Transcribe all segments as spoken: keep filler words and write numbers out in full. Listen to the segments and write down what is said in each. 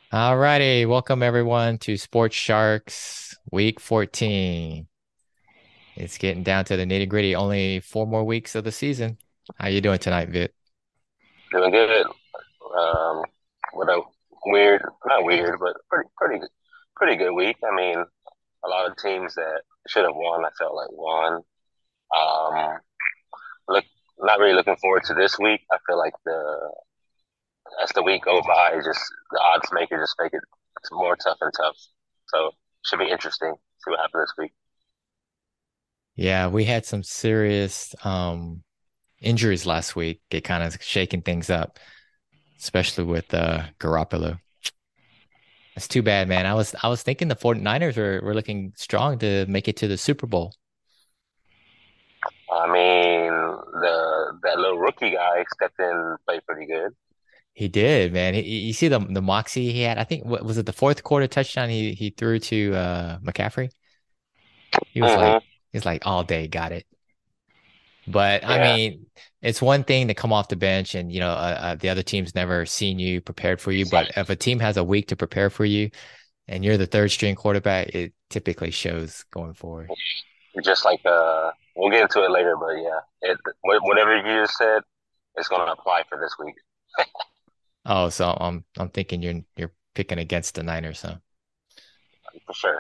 All righty, welcome everyone to Sports Sharks Week fourteen. It's getting down to the nitty gritty. Only four more weeks of the season. How you doing tonight, Vit? Doing good. Um, what a weird, not weird, but pretty, pretty, pretty good week. I mean, a lot of teams that should have won, I felt like won. Um, look, not really looking forward to this week. I feel like the as the week go by, just the odds maker just make it more tough and tough. So should be interesting. See what happens this week. Yeah, we had some serious um injuries last week. It kind of shaking things up, especially with uh Garoppolo. It's too bad, man. I was I was thinking the 49ers were, were looking strong to make it to the Super Bowl. I mean, the that little rookie guy stepped in and played pretty good. He did, man. He, you see the the moxie he had. I think what was it the fourth quarter touchdown he he threw to uh McCaffrey? He was like hmm he's like all day got it. But I Yeah, mean, it's one thing to come off the bench and you know uh, uh, the other team's never seen you prepared for you. But if a team has a week to prepare for you and you're the third string quarterback, it typically shows going forward. just like uh, we'll get into it later, but yeah, it whatever you just said, it's going to apply for this week Oh, so I'm I'm thinking you're you're picking against the Niners, huh? for sure.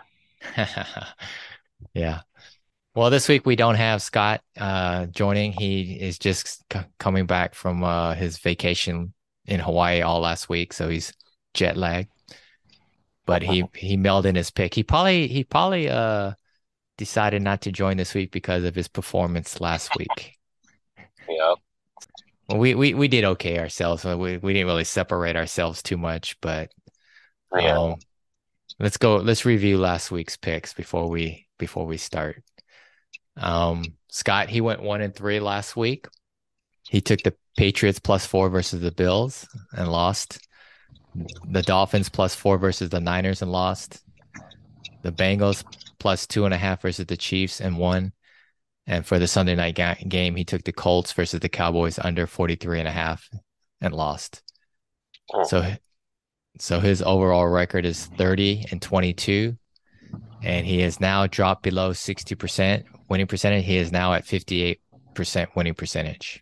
Yeah. Well, this week we don't have Scott uh, joining. He is just c coming back from uh, his vacation in Hawaii all last week, so he's jet lagged. But he he mailed in his pick. He probably he probably uh decided not to join this week because of his performance last week. Yeah, Well, we we we did okay ourselves. So we we didn't really separate ourselves too much, but yeah. um, let's go. Let's review last week's picks before we before we start. Um, Scott, he went one and three last week. He took the Patriots plus four versus the Bills and lost. The Dolphins plus four versus the Niners and lost. The Bengals plus two and a half versus the Chiefs and won. And for the Sunday night ga- game, he took the Colts versus the Cowboys under forty-three and a half and lost. Mm. So, so his overall record is thirty and twenty-two, and he has now dropped below sixty percent winning percentage. He is now at fifty-eight percent winning percentage.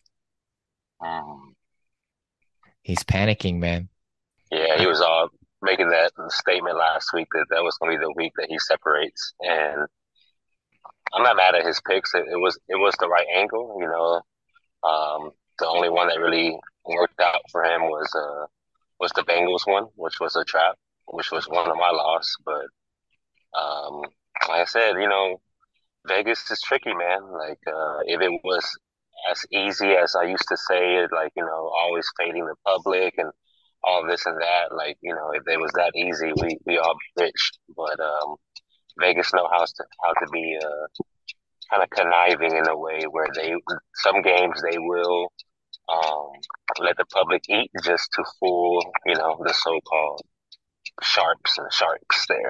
Mm. He's panicking, man. Yeah, he I, was uh, making that statement last week that that was going to be the week that he separates, and I'm not mad at his picks. It, it was it was the right angle, you know. Um, the only one that really worked out for him was uh was the Bengals one, which was a trap, which was one of my loss. But um, like I said, you know, Vegas is tricky, man. Like uh, if it was as easy as I used to say it, like you know, always fading the public and all this and that, like you know, if it was that easy, we we all be rich. But um, Vegas know how to how to be uh, kind of conniving in a way where they some games they will um, let the public eat just to fool you know the so-called sharps and sharks there.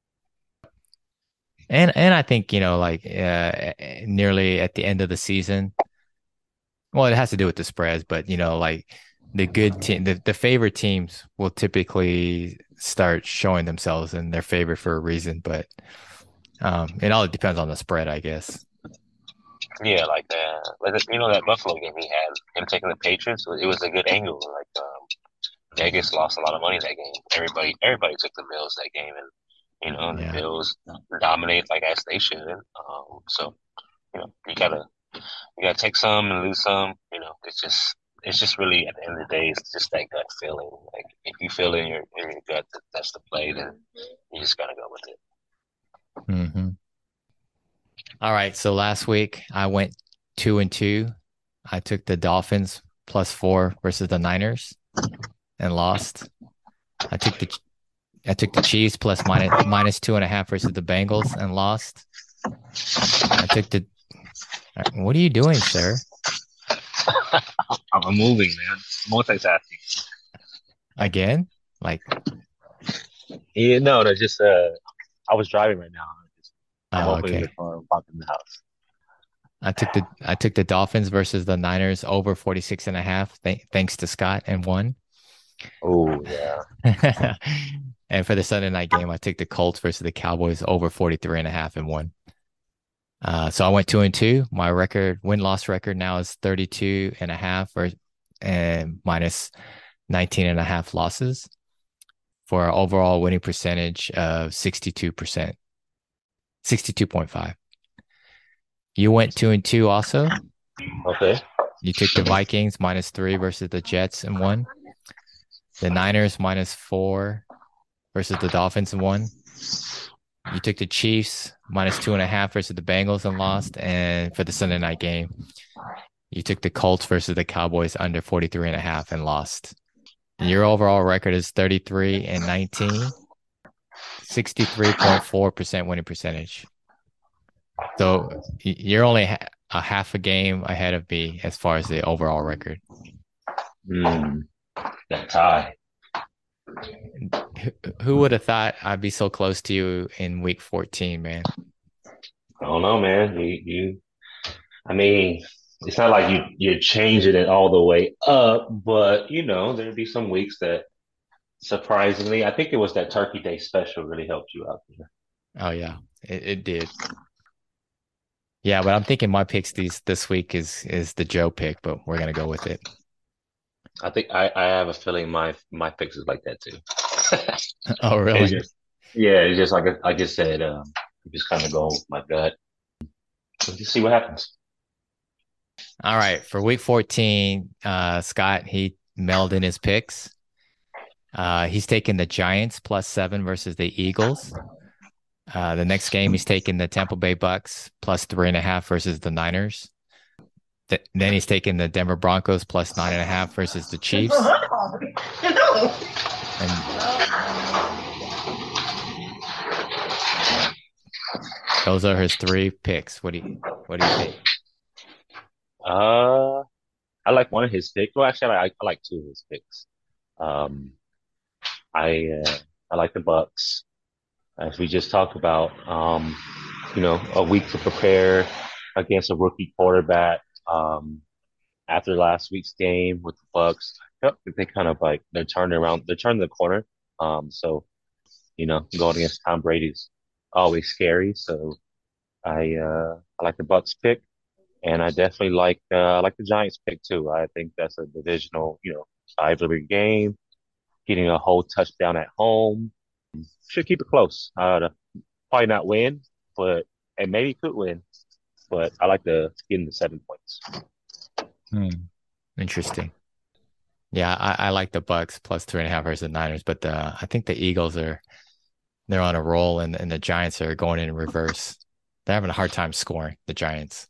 and and I think you know, like uh, nearly at the end of the season. Well, it has to do with the spreads, but you know, like the good team, the, the favorite teams will typically start showing themselves in their favor for a reason. But um, it all depends on the spread, I guess. Yeah, like that. Like you know that Buffalo game he had him taking the Patriots. It was a good angle. Like um, Vegas lost a lot of money that game. Everybody, everybody took the Bills that game, and you know the Yeah. Bills dominated like as they should. Um, so you know you gotta you gotta take some and lose some. You know it's just it's just really at the end of the day it's just that gut feeling. Like if you feel in your in your gut that that's the play, then you just gotta go with it. hmm All right. So last week I went two and two. I took the Dolphins plus four versus the Niners and lost. I took the I took the Chiefs plus minus minus two and a half versus the Bengals and lost. I took the. What are you doing, sir? I'm moving, man. Multitasking. Again? Like, Yeah, no, no, just uh, I was driving right now. Just, I'm oh, opening the okay. car and walking in the house. I took the I took the Dolphins versus the Niners over forty-six and a half, th thanks to Scott and won. Oh yeah. And for the Sunday night game, I took the Colts versus the Cowboys over forty-three and a half and one. Uh, so I went two and two. My record, win loss record now is thirty-two and a half or and minus nineteen and a half losses for an overall winning percentage of sixty-two percent, sixty-two point five. You went two and two also. Okay. You took the Vikings minus three versus the Jets and won. The Niners minus four versus the Dolphins and won. You took the Chiefs minus two and a half versus the Bengals and lost. And for the Sunday night game, you took the Colts versus the Cowboys under forty-three and a half and lost. Your overall record is thirty-three and nineteen, sixty-three point four percent winning percentage. So you're only a half a game ahead of me as far as the overall record. Mm, that tie. Who would have thought I'd be so close to you in week fourteen, man? I don't know, man. You, you. I mean, it's not like you you're changing it all the way up, but you know, there'd be some weeks that surprisingly, I think it was that Turkey Day special really helped you out there. Oh yeah, it, it did. Yeah, but I'm thinking my picks these this week is is the Joe pick, but we're gonna go with it. I think I, I have a feeling my my picks is like that too. Oh It's really? just yeah, it's just like I, I just said, um, just kind of go with my gut. Just see what happens. All right, for week fourteen, uh, Scott he mailed in his picks. Uh, he's taking the Giants plus seven versus the Eagles. Uh, the next game, he's taking the Tampa Bay Bucks plus three and a half versus the Niners. Th- then he's taking the Denver Broncos plus nine and a half versus the Chiefs. And those are his three picks. What do you what do you think? Uh, I like one of his picks. Well, actually, I, I like two of his picks. Um, I uh, I like the Bucks, as we just talked about. Um, you know, a week to prepare against a rookie quarterback. Um, after last week's game with the Bucks, yep, they kind of like they're turning around, they're turning the corner. Um, so you know, going against Tom Brady's always scary. So I uh, I like the Bucks pick, and I definitely like uh, I like the Giants pick too. I think that's a divisional, you know, rivalry game. Getting a whole touchdown at home should keep it close. Uh, probably not win, but and maybe could win. But I like the getting the seven points. Hmm. Interesting. Yeah, I, I like the Bucks plus three and a half versus the Niners, but the, I think the Eagles are they're on a roll and, and the Giants are going in reverse. They're having a hard time scoring, the Giants.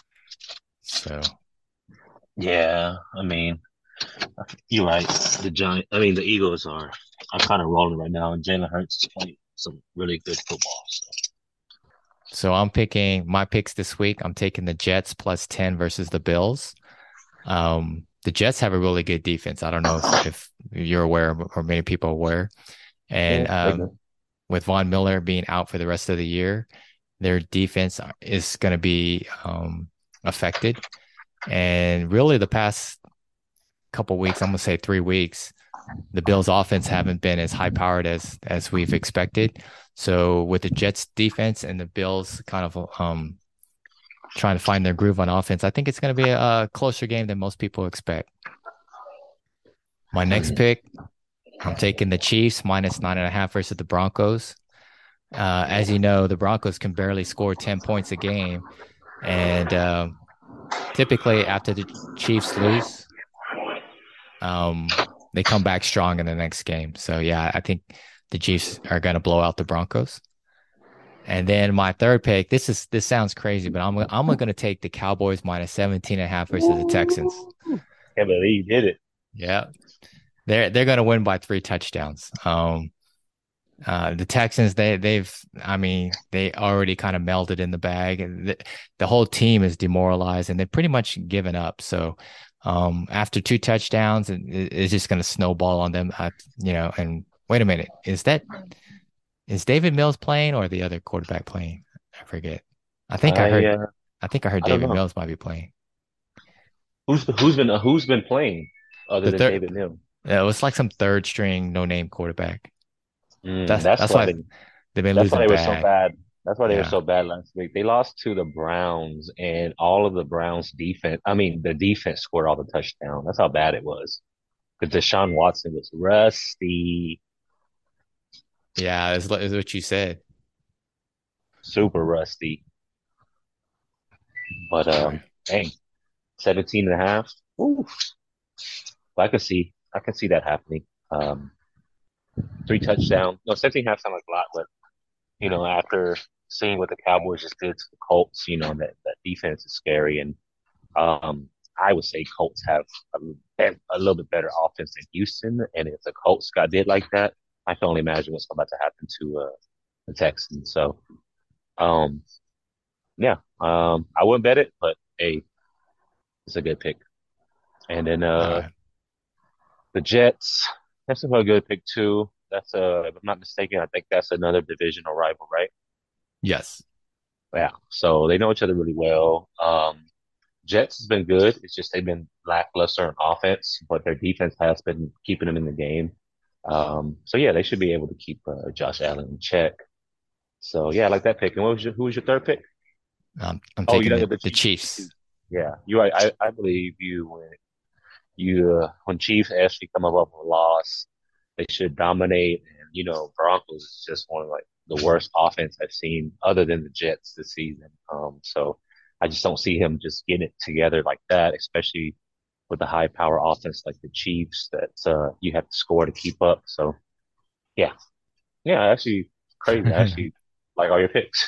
So Yeah, I mean, you're right. The Giant, I mean, the Eagles are are kind of rolling right now, and Jalen Hurts is playing some really good football. So. so I'm picking my picks this week. I'm taking the Jets plus ten versus the Bills. Um, the Jets have a really good defense. I don't know if, if you're aware or many people are aware. Yeah, And they good. um, with Von Miller being out for the rest of the year, their defense is going to be um, affected. And really, the past couple weeks, I'm going to say three weeks, the Bills' offense haven't been as high powered as as we've expected. So with the Jets' defense and the Bills kind of um, trying to find their groove on offense, I think it's going to be a, a closer game than most people expect. My next Mhm. pick, I'm taking the Chiefs minus nine and a half versus the Broncos. Uh, as you know, the Broncos can barely score ten points a game. And um, typically, after the Chiefs lose, um, they come back strong in the next game. So, yeah, I think the Chiefs are going to blow out the Broncos. And then my third pick, this is this sounds crazy, but I'm I'm going to take the Cowboys minus seventeen and a half versus the Texans. Can't believe you did it. Yeah, they're they're going to win by three touchdowns. Um, Uh, the Texans, they they've, I mean, they already kind of melted in the bag, and the, the whole team is demoralized, and they've pretty much given up. So, um, after two touchdowns, it, it's just going to snowball on them. Uh, you know, and wait a minute, is that is David Mills playing or the other quarterback playing? I forget. I think I I heard, uh, I think I heard I don't David know Mills might be playing who's who's been who's been playing other the than third, David Mills. Yeah, it was like some third string, no name quarterback. Mm, That's that's that's why why they they've been that's why losing they were so bad. bad. That's why they were Yeah. so bad last week. They lost to the Browns, and all of the Browns defense. I mean, the defense scored all the touchdowns. That's how bad it was. Because Deshaun Watson was rusty, Yeah, is is what you said. super rusty. But All right. um, dang, seventeen and a half. Ooh, I can see, I can see that happening. Um, three touchdowns. No, seventeen and a half sounds like a lot, but you know, after seeing what the Cowboys just did to the Colts, you know, that that defense is scary, and um, I would say Colts have a, a little bit better offense than Houston, and if the Colts got did like that, I can only imagine what's about to happen to uh, the Texans. So, um, yeah, um, I wouldn't bet it, but hey, it's a good pick. And then All uh, right. the Jets, that's a good pick too. That's uh, if I'm not mistaken, I think that's another divisional rival, right? Yes. Yeah. So they know each other really well. Um, Jets has been good. It's just they've been lackluster on offense, but their defense has been keeping them in the game. Um, so yeah, they should be able to keep uh, Josh Allen in check. So yeah, I like that pick. And what was your, who was your third pick? Um, I'm Oh, you taking know the the the Chiefs. The Chiefs. Chiefs. Yeah, you. I I, I believe you when you uh, when Chiefs actually come up with a loss, they should dominate. And you know, Broncos is just one of like the worst offense I've seen, other than the Jets this season. Um, so I just don't see him just getting it together like that, especially with the high power offense like the Chiefs that uh, you have to score to keep up. So yeah, yeah, actually crazy. I actually like all your picks.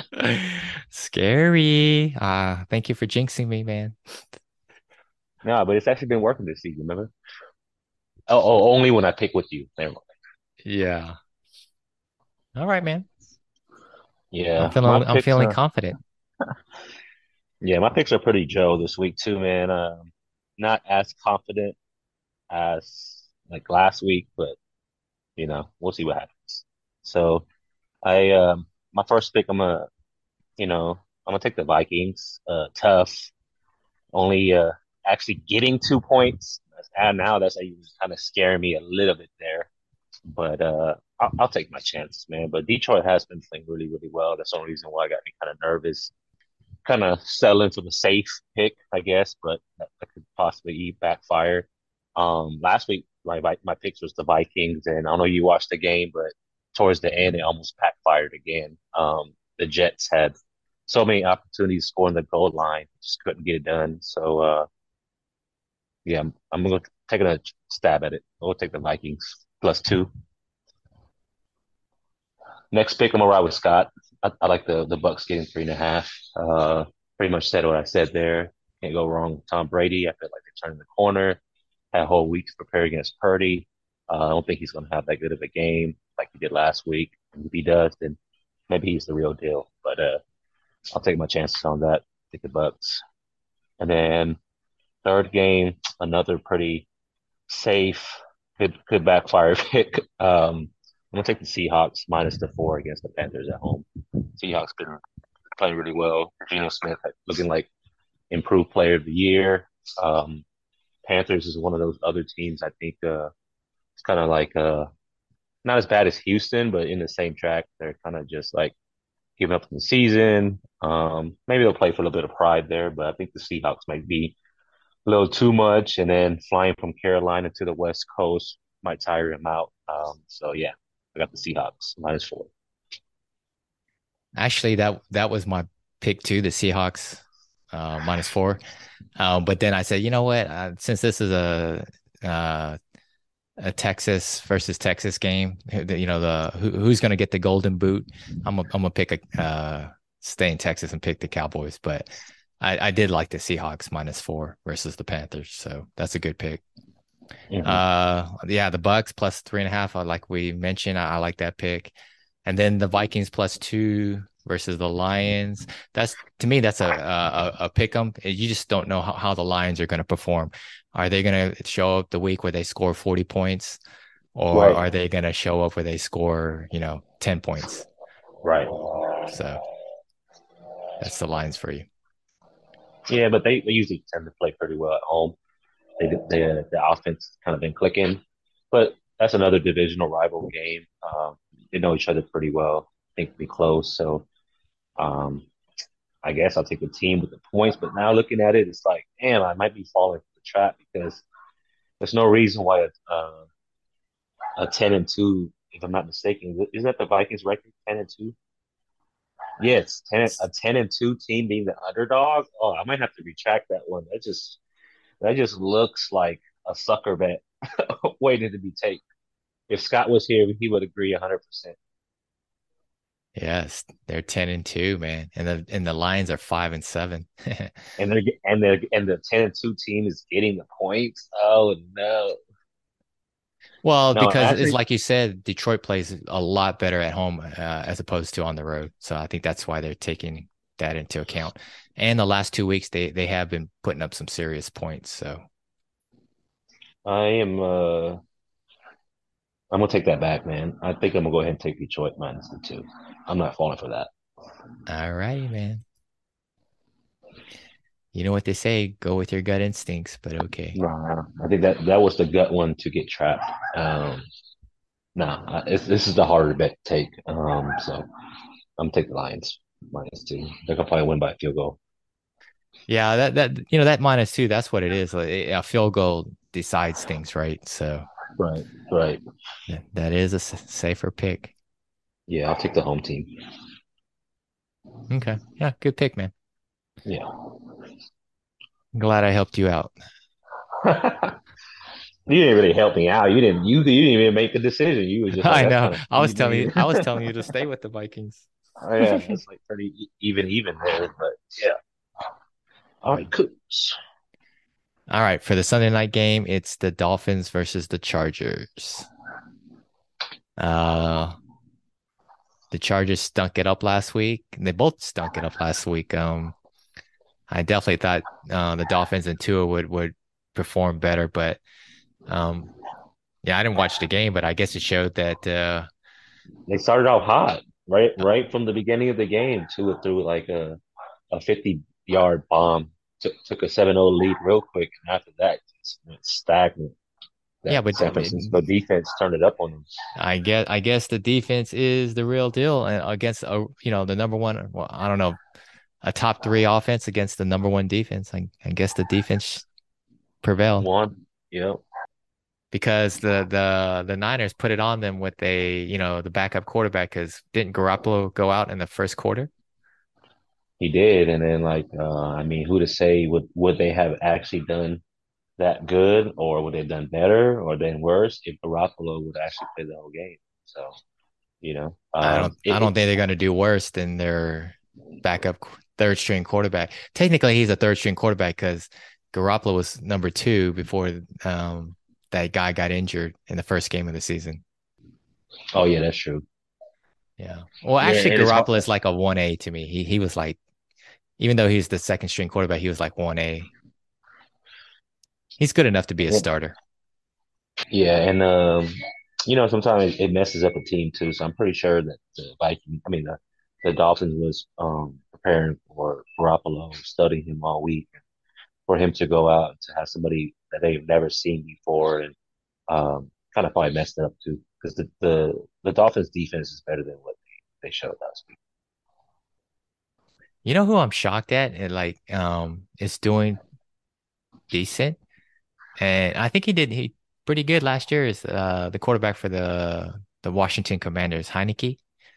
Scary. Ah, thank you for jinxing me, man. No, but it's actually been working this season. Remember? Oh, oh, only when I pick with you. Never mind. Yeah. All right, man. I'm Yeah, my feeling I'm picks feeling are confident. yeah, my picks are pretty Joe this week too, man. Um, not as confident as like last week, but you know, we'll see what happens. So I um my first pick, I'm gonna you know I'm gonna take the Vikings. Uh, tough. Only uh, actually getting two points. And now that's like, kind of scaring me a little bit there. But uh, I'll, I'll take my chances, man. But Detroit has been playing really, really well. That's the only reason why I got me kind of nervous. Kind of settling for the safe pick, I guess, but that, that could possibly backfire. Um, last week, my my picks was the Vikings, and I don't know you watched the game, but towards the end, it almost backfired again. Um, the Jets had so many opportunities scoring the goal line, just couldn't get it done. So uh, yeah, I'm, I'm gonna take a stab at it. We'll take the Vikings plus two. Next pick, I'm gonna ride with Scott. I, I like the the Bucks getting three and a half. Uh, pretty much said what I said there. Can't go wrong with Tom Brady. I feel like they're turning the corner. Had a whole week to prepare against Purdy. Uh, I don't think he's gonna have that good of a game like he did last week. And if he does, then maybe he's the real deal. But uh, I'll take my chances on that. Take the Bucks. And then third game, another pretty safe, could could backfire pick. Um, I'm gonna take the Seahawks minus the four against the Panthers at home. Seahawks been playing really well. Geno Smith looking like improved player of the year. Um, Panthers is one of those other teams I think uh, it's kind of like uh, not as bad as Houston, but in the same track. They're kind of just like giving up in the season. Um, maybe they'll play for a little bit of pride there, but I think the Seahawks might be a little too much, and then flying from Carolina to the West Coast might tire him out. Um, so yeah, I got the Seahawks minus four. Actually, that that was my pick too, the Seahawks uh minus four. Uh, but then I said, you know what? Uh, since this is a uh a Texas versus Texas game, the- you know, the who, who's going to get the golden boot? I'm gonna I'm gonna pick a uh stay in Texas and pick the Cowboys, but I I did like the Seahawks minus four versus the Panthers, so that's a good pick. Mm-hmm. Uh, yeah, the Bucks plus three and a half. I like we mentioned. I, I like that pick. And then the Vikings plus two versus the Lions. That's to me, that's a a, a pick 'em. You just don't know how, how the Lions are going to perform. Are they going to show up the week where they score forty points, or Right, are they going to show up where they score, you know, ten points? right. So that's the Lions for you. Yeah, but they, they usually tend to play pretty well at home. They they the offense kind of been clicking, but that's another divisional rival game. Um, they know each other pretty well. I think it'll be close. So um, I guess I'll take the team with the points. But now looking at it, it's like, damn, I might be falling for the trap because there's no reason why a, uh, a ten and two, if I'm not mistaken, isn't that the Vikings record ten and two? Yes, ten a ten and two team being the underdog. Oh, I might have to retract that one. That just that just looks like a sucker bet waiting to be taken. If Scott was here, he would agree one hundred percent. Yes, they're ten and two, man. And the and the Lions are five and seven. And they're and the and the ten and two team is getting the points. Oh no, Well, no, because it's actually, like you said, Detroit plays a lot better at home uh, as opposed to on the road. So I think that's why they're taking that into account. And the last two weeks, they they have been putting up some serious points. So I am. uh I'm gonna take that back, man. I think I'm gonna go ahead and take Detroit minus the two. I'm not falling for that. all righty, man. You know what they say, go with your gut instincts, but okay. Nah, I think that that was the gut one to get trapped. Um, nah, it's, this is the harder bet to take. Um, so I'm taking the Lions minus two. They can probably win by a field goal. Yeah, that that you know that minus two, that's what it is. Like, a field goal decides things, right? So Right, right. that, that is a s- safer pick. Yeah, I'll take the home team. Okay. Yeah, good pick, man. Yeah. I'm glad I helped you out. You didn't really help me out. You didn't. You, you didn't even make the decision. You were just like, I "That's know. kind of I was sweet, telling you, man." I was telling you to stay with the Vikings. Oh, yeah, that's like pretty e- even, even there. But yeah. All right, cooks. All right, for the Sunday night game, it's the Dolphins versus the Chargers. Uh, the Chargers stunk it up last week. They both stunk it up last week. Um, I definitely thought uh, the Dolphins and Tua would would perform better, but um, yeah, I didn't watch the game, but I guess it showed that uh, They started off hot, right? Right from the beginning of the game. Tua threw like a a fifty yard bomb. Took took a seven zero lead real quick, and after that, just went stagnant. yeah, That but San I mean, Francisco defense turned it up on them. I guess I guess the defense is the real deal and against a you know the number one. Well, I don't know, a top three offense against the number one defense. I, I guess the defense prevailed One, yep, because the the the Niners put it on them with a you know the backup quarterback because didn't Garoppolo go out in the first quarter? he did. And then like, uh, I mean, who to say would would they have actually done that good, or would they have done better, or been worse if Garoppolo would actually play the whole game? So you know, I um, don't I it, don't it think they're going to do worse than their backup qu- third string quarterback. Technically, he's a third string quarterback because Garoppolo was number two before um, that guy got injured in the first game of the season. oh yeah, that's true. Yeah. Well, Yeah, actually, and it's hard. Garoppolo is like a one A to me. He he was like, even though he's the second string quarterback, he was like one A. He's good enough to be a starter. Yeah, and um, you know, sometimes it messes up a team too. So I'm pretty sure that the Viking, I mean, the, the Dolphins was um preparing for Garoppolo, studying him all week, for him to go out to have somebody that they've never seen before, and um, kind of probably messed it up too, because the, the the Dolphins defense is better than what they, they showed last week. You know who I'm shocked at? And like, um, is doing decent, and I think he did he pretty good last year. Is uh the quarterback for the the Washington Commanders, Heineke?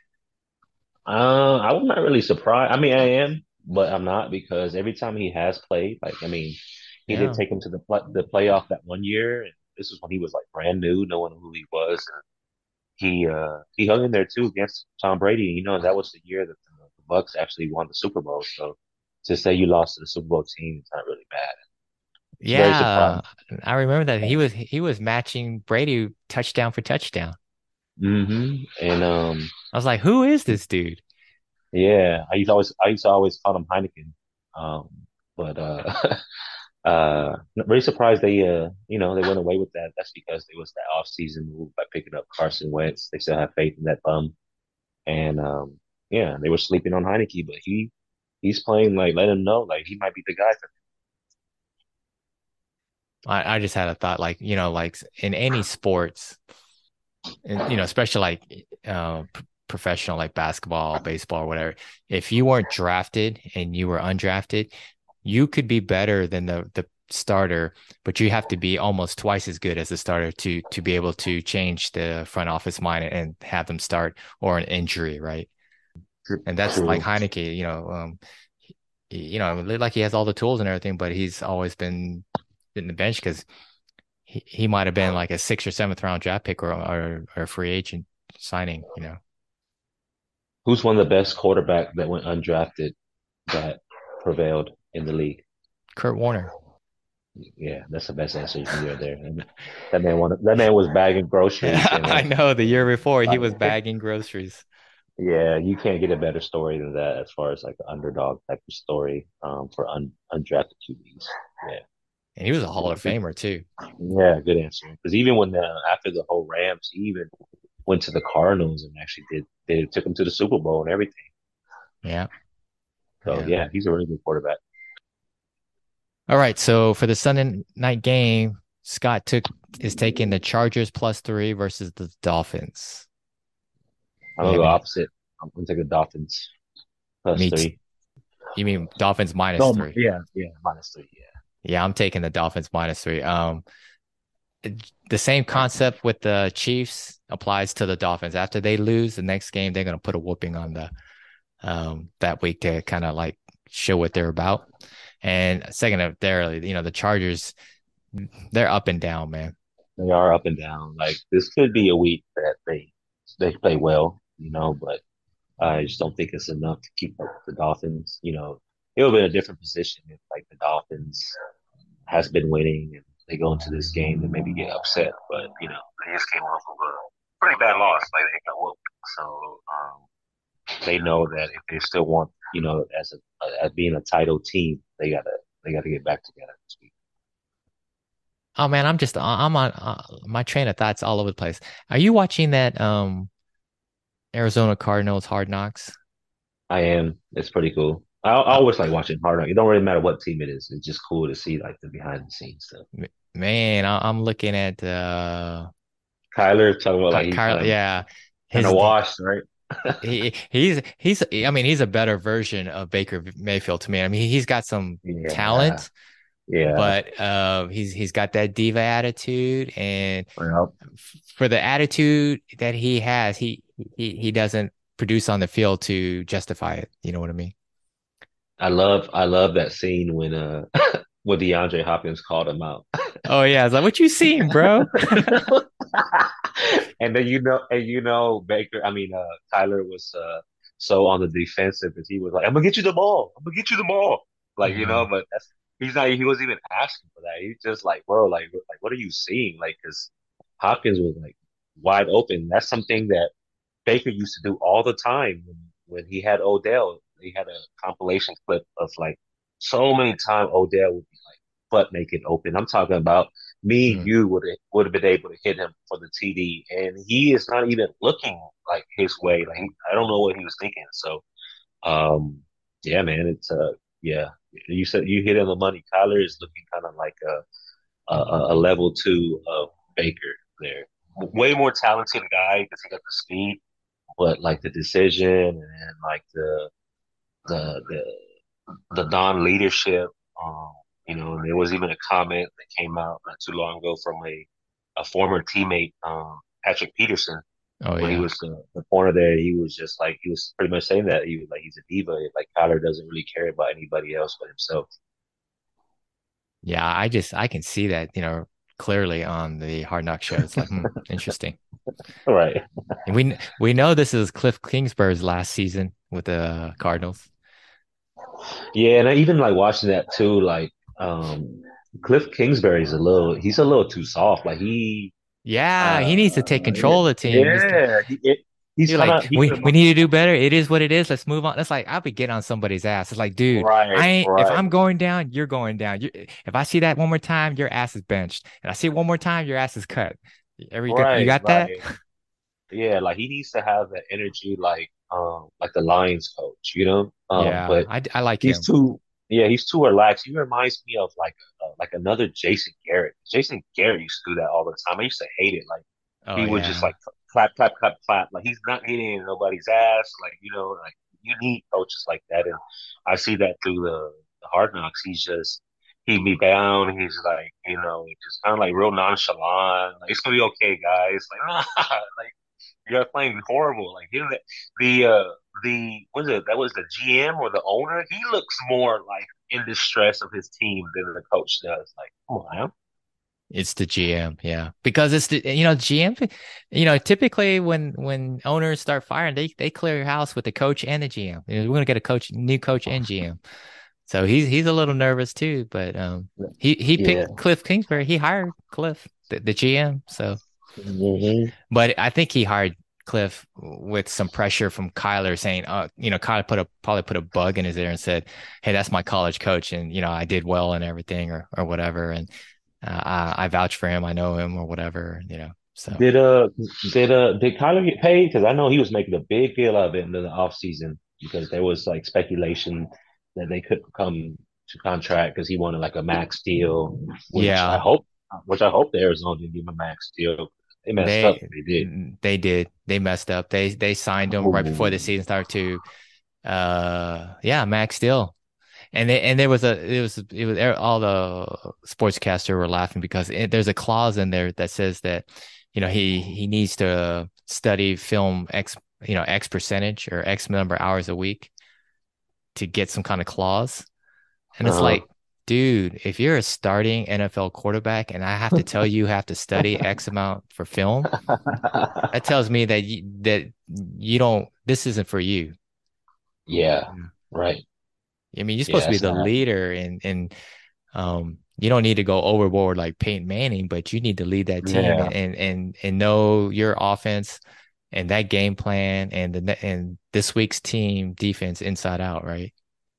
Uh, I'm not really surprised. I mean, I am, but I'm not because every time he has played, like, I mean, he did Yeah. take him to the pl- the playoff that one year, and this is when he was like brand new, no one knew who he was. He uh he hung in there too against Tom Brady. You know, that was the year that the, the Bucks actually won the Super Bowl. So to say you lost to the Super Bowl team is not really bad. It's very Yeah, surprising. I remember that he was he was matching Brady touchdown for touchdown. Hmm. And um, I was like, who is this dude? yeah, I used to always I used to always call him Heineken. Um, but uh, uh, not very surprised they uh you know they went away with that. That's because it was that off season move by picking up Carson Wentz. They still have faith in that bum, and um, yeah, they were sleeping on Heineke, but he he's playing like let him know like he might be the guy for I, I just had a thought, like, you know, like in any sports, and, you know, especially like uh, p- professional, like basketball, baseball, or whatever. If you weren't drafted and you were undrafted, you could be better than the the starter, but you have to be almost twice as good as the starter to to be able to change the front office mind and have them start, or an injury, right? And that's like True. Heineke, you know, um, he- you know, like he has all the tools and everything, but he's always been in the bench because he, he might have been like a sixth or seventh round draft pick, or, or or a free agent signing, you know. Who's one of the best quarterback that went undrafted that prevailed in the league? Kurt Warner. Yeah, that's the best answer you can get there. And that man wanted, that man was bagging groceries and I went know the year before he was like, bagging groceries, yeah, you can't get a better story than that as far as like the underdog type of story um, for un, undrafted Q Bs. Yeah, and he was a Hall of Famer too. yeah, good answer. Because even when the, after the whole Rams, he even went to the Cardinals and actually did they took him to the Super Bowl and everything. Yeah, So yeah. yeah, he's a really good quarterback. All right, so for the Sunday night game, Scott took is taking the Chargers plus three versus the Dolphins. I'm You gonna have go any? opposite. I'm gonna take the Dolphins plus Meets three. you mean Dolphins minus No, three? yeah, yeah, minus three. Yeah, Yeah, I'm taking the Dolphins minus three. Um, it- the same concept with the Chiefs applies to the Dolphins. After they lose the next game, they're gonna put a whooping on the um that week to kind of like show what they're about. And second of there, you know, the Chargers, they're up and down, man. they are up and down. Like this could be a week that they they play well, you know, but I just don't think it's enough to keep up with the Dolphins. You know, it would be a different position if like the Dolphins has been winning and they go into this game and maybe get upset. But you know, they just came off of a pretty bad loss. Like they got whooped, so um, they know that if they still want, you know, as a as being a title team, they gotta they gotta get back together this week. Oh man, I'm just I'm on uh, my train of thoughts all over the place. Are you watching that um Arizona Cardinals Hard Knocks? I am. It's pretty cool. I, I Uh, always like watching Hard Rock. It don't really matter what team it is. It's just cool to see like the behind the scenes stuff. m- man, I, I'm looking at uh Kyler talking about like Ky- he Kyle, kind of yeah, kind his of d- washed, right? he he's he's I mean he's a better version of Baker Mayfield to me. I mean he's got some Yeah, talent, yeah. but uh he's he's got that diva attitude, and Well, f- for the attitude that he has, he he he doesn't produce on the field to justify it. You know what I mean? I love I love that scene when uh when DeAndre Hopkins called him out. Oh yeah, it's like what you seen, bro? And then you know and you know Baker, I mean uh Tyler was uh so on the defensive because he was like, I'm gonna get you the ball. I'm gonna get you the ball. Like, you know, Mm, but that's he's not he wasn't even asking for that. He's just like, bro, like like what are you seeing? Like, because Hopkins was like wide open. That's something that Baker used to do all the time when, when he had Odell. He had a compilation clip of like so many times Odell would be like butt naked open. I'm talking about me, mm. you would have would have been able to hit him for the T D, and he is not even looking like his way. Like he, I don't know what he was thinking. So, um, yeah, man, it's uh, yeah. You said you hit on the money. Kyler is looking kind of like a, a a level two of Baker there. Way more talented guy because he got the speed, but like the decision and like the the the the non leadership. Um, you know, there was even a comment that came out not too long ago from a a former teammate, um, Patrick Peterson, Oh when he yeah. was the, the corner there. He was just like he was pretty much saying that he was like he's a diva. Like Kyler doesn't really care about anybody else but himself. Yeah, I just I can see that, you know, clearly on the Hard Knock show. It's like, hmm, interesting. All right. And we we know this is Cliff Kingsbury's last season with the Cardinals. Yeah, and I even like watching that too. Like, um, Cliff Kingsbury's a little. He's a little too soft. Like he Yeah, Uh, he needs to take yeah, control of the team. He's yeah. He, it, he's You're kind like, of he we rem- we need to do better. It is what it is. Let's move on. That's like I'll be getting on somebody's ass. It's like, dude, right, I ain't if right, I'm going down, you're going down. You, if I see that one more time, your ass is benched. And I see it one more time, your ass is cut. Every good you right. got that? Like yeah, like he needs to have that energy, like um, like the Lions coach, you know. Um, Yeah, but I I like he's him. too, yeah, he's too relaxed. He reminds me of like like another Jason Garrett. Jason Garrett used to do that all the time. I used to hate it. Like Oh he would just yeah. like clap, clap, clap, clap. Like he's not hitting nobody's ass. Like you know, like you need coaches like that, and I see that through the, the Hard Knocks. He's just he be down. He's like you know, just kind of like real nonchalant. Like it's gonna be okay, guys. Like nah, like you guys playing horrible. Like you know, the uh the was it that was the G M or the owner? He looks more like in distress of his team than the coach does. Like, come on, man. It's the G M, yeah. Because it's the you know, G M, you know, typically when when owners start firing, they they clear your house with the coach and the G M. You know, we're gonna get a coach, new coach and G M. So he's he's a little nervous too, but um he he Yeah. picked Cliff Kingsbury. He hired Cliff, the, the G M. So, Hmm. but I think he hired Cliff with some pressure from Kyler saying, uh, you know, Kyler put a probably put a bug in his ear and said, "Hey, that's my college coach, and you know, I did well and everything, or or whatever." And uh, I, I vouch for him. I know him or whatever, you know. So Did uh did uh did Kyler get paid? Because I know he was making a big deal of it in the off season because there was like speculation that they could come to contract because he wanted like a max deal, which I yeah, hope which I hope the Arizona didn't give him a max deal. They messed up. they They did. they did. They messed up. They they signed him right before the Ooh. season started to uh yeah, Max Steel. And they, and there was a it was it was all the sportscaster were laughing because it, there's a clause in there that says that you know he he needs to study film X you know X percentage or X number of hours a week to get some kind of clause. And it's Uh-huh. like, dude, if you're a starting N F L quarterback and I have to tell you you have to study X amount for film, that tells me that you, that you don't, this isn't for you. Yeah, Yeah. right. I mean, you're supposed Yeah, to be that's the not. leader and, and, um, you don't need to go overboard like Peyton Manning, but you need to lead that team and, Yeah, and, and, and know your offense and that game plan and the, ne- and this week's team defense inside out, right?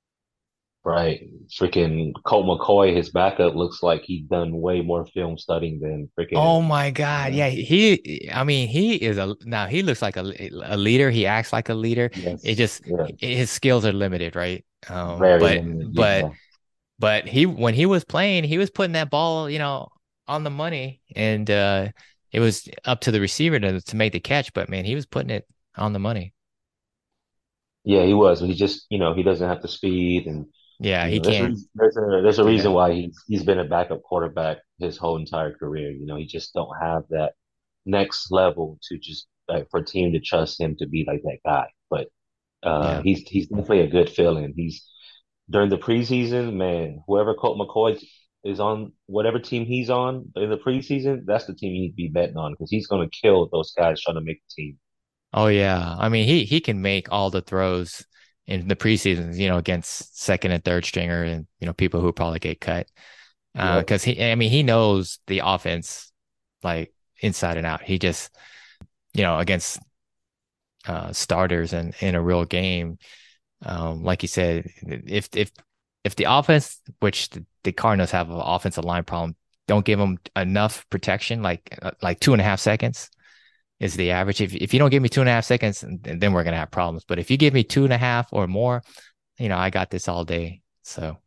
right. Freaking Colt McCoy, his backup looks like he's done way more film studying than Oh freaking. my God. Uh, Yeah, he, I mean, he is a, now he looks like a, a leader. He acts like a leader. It yes, just, yeah, his skills are limited, right? Um, very but, limited. but, Yeah, but he, when he was playing, he was putting that ball, you know, on the money and, uh, it was up to the receiver to, to make the catch, but man, he was putting it on the money. yeah, he was. But he just, you know, he doesn't have the speed, and Yeah, you he know, there's a can't reason, there's a there's a do reason that. why he's he's been a backup quarterback his whole entire career. You know, he just don't have that next level to just like, for a team to trust him to be like that guy. But uh, Yeah. he's he's definitely a good feeling. He's during the preseason, man, whoever Colt McCoy is on, whatever team he's on in the preseason, that's the team you need to be betting on because he's going to kill those guys trying to make the team. Oh yeah. I mean, he he can make all the throws in the preseasons, you know, against second and third stringer and you know people who probably get cut. Uh, Yep. because he, I mean, he knows the offense like inside and out. He just, you know, against uh starters and in a real game, um, like you said, if if if the offense, which the, the Cardinals have an offensive line problem, don't give them enough protection, like uh, like two and a half seconds is the average. If if you don't give me two and a half seconds, then we're gonna have problems. But if you give me two and a half or more, you know, I got this all day. So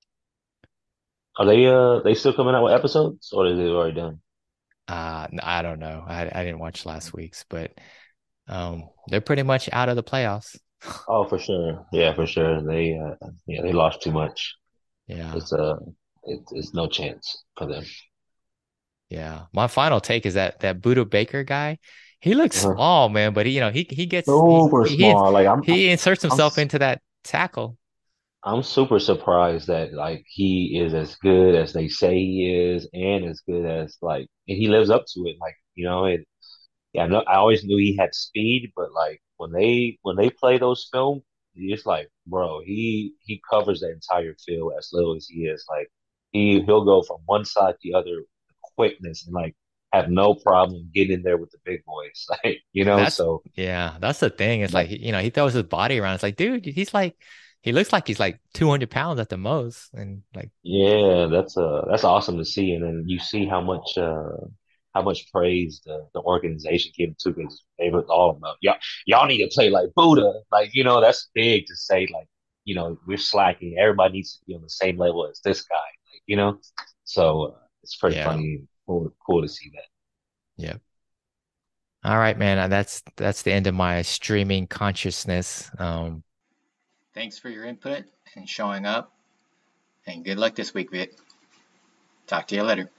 Are they uh they still coming out with episodes or is it already done? uh I don't know. I I didn't watch last week's, but um they're pretty much out of the playoffs. Oh, for sure. Yeah, for sure. They uh yeah, they lost too much. Yeah. It's uh it, it's no chance for them. Yeah. My final take is that that Buda Baker guy, he looks Uh-huh. small, man, but he, you know, he he gets he Super he small. Like I'm he inserts I'm himself into that tackle. I'm super surprised that like he is as good as they say he is and as good as like and he lives up to it. Like, you know, it yeah, I know I always knew he had speed, but like when they when they play those film, it's like, bro, he he covers the entire field as little as he is. Like he he'll go from one side to the other with quickness and like have no problem getting in there with the big boys. Like, you know, That's so yeah, that's the thing. It's that, like, you know, he throws his body around. It's like, dude, he's like he looks like he's like two hundred pounds at the most. And like, yeah, that's uh that's awesome to see. And then you see how much uh how much praise the, the organization gave to because they were all about y'all y'all need to play like Buddha. Like, you know, that's big to say like, you know, we're slacking. Everybody needs to be on the same level as this guy. Like, you know? So uh, it's pretty Yeah. funny, cool, cool to see that. Yep. All right, man. Uh, That's that's the end of my streaming consciousness. Um, Thanks for your input and showing up. And good luck this week, Vic. Talk to you later.